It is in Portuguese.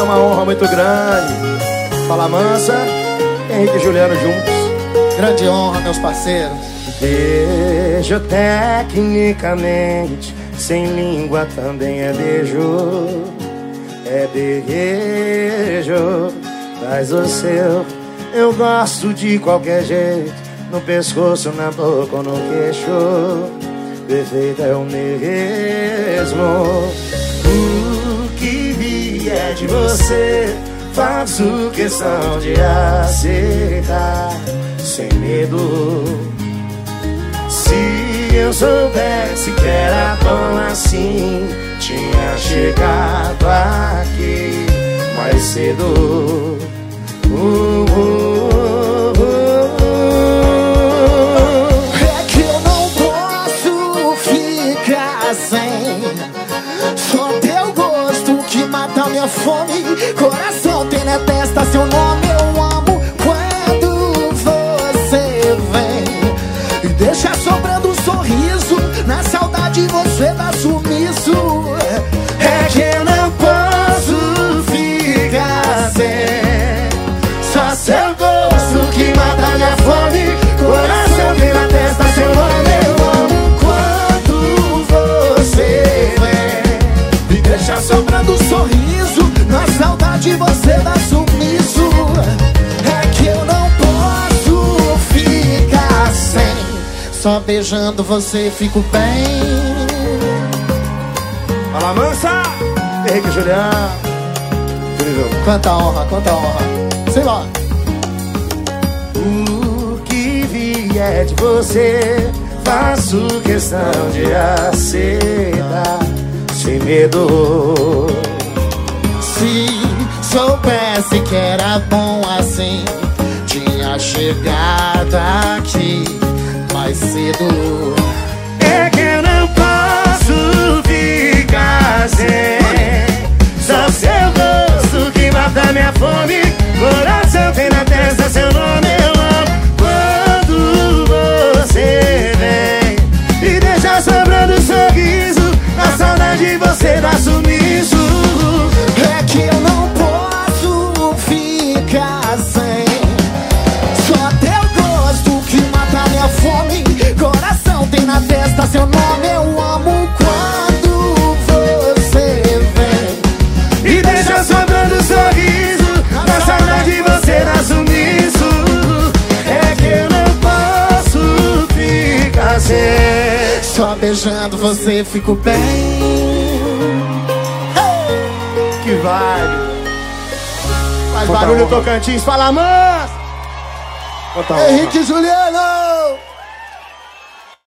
É uma honra muito grande. Fala Mansa, Henrique e Juliano juntos. Grande honra, meus parceiros. Beijo tecnicamente, sem língua também é beijo. É beijo, faz o seu. Eu gosto de qualquer jeito, no pescoço, na boca ou no queixo. Perfeito é o mesmo. O que vier de você, faço questão de aceitar, sem medo. Se eu soubesse que era bom assim, tinha chegado aqui mais cedo. É que eu não posso ficar sem. Só teu gosto que mata minha fome. Coração tem na testa seu nome. Eu amo quando você vem e deixa sobrando um sorriso. Na saudade você dá sumiço. É que eu não posso ficar sem. Só seu gosto que mata minha fome. Coração tem na testa seu nome. Eu amo quando você vem e deixa sobrando um sorriso. Na saudade você dá sumiço. É que eu não posso ficar sem. Só beijando você fico bem. Fala Mansa, Henrique e Juliano. Incrível. Quanta honra, quanta honra. Sei lá. O que vier de você, faço questão de aceitar, sem medo. Se soubesse que era bom assim, tinha chegado aqui mais cedo. É que eu não posso ficar sem. Só seu gosto que mata minha fome. Coração tem na testa seu nome. Eu amo quando você vem e deixa sobrando um sorriso. Na saudade você dá sumiço. É que eu não posso ficar sem. Só teu gosto que mata minha fome. Coração tem na testa seu nome. Eu amo quando você vem e deixa sobrando um sorriso. Na saudade você dá sumiço. É que eu não posso ficar sem. Só beijando você fico bem. Que vibe. Faz Conta barulho honra. Tocantins, fala Mansa. Henrique e Juliano.